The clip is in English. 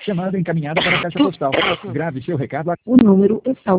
Chamada encaminhada para a caixa postal. Grave seu recado. O número está